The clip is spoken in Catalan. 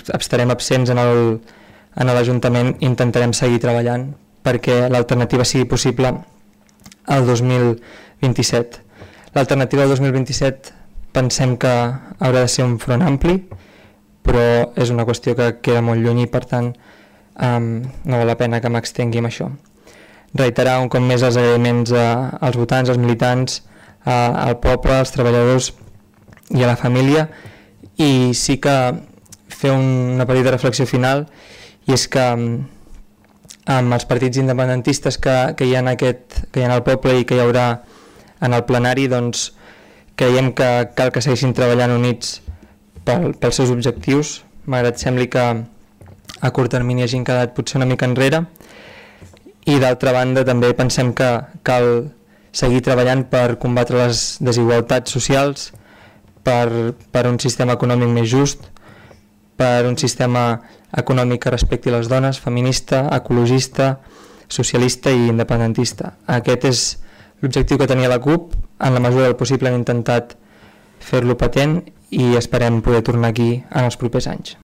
estarem absents en l'Ajuntament, intentarem seguir treballant perquè l'alternativa sigui possible el 2027. L'alternativa del 2027 pensem que haurà de ser un front ampli, però és una qüestió que queda molt lluny i per tant no val la pena que m'extengui amb això. Reiterar un cop més els agraïments als votants, als militants, al poble, als treballadors i a la família, i sí que fer una petita reflexió final, i és que amb els partits independentistes que hi ha al poble i que hi haurà en el plenari, doncs creiem que cal que segueixin treballant units pels seus objectius, malgrat sembli que a curt termini hagin quedat potser una mica enrere, i d'altra banda també pensem que cal seguir treballant per combatre les desigualtats socials, per un sistema econòmic més just, per un sistema econòmic que respecti les dones, feminista, ecologista, socialista i independentista. Aquest és l'objectiu que tenia la CUP. En la mesura del possible hem intentat fer-lo patent i esperem poder tornar aquí en els propers anys.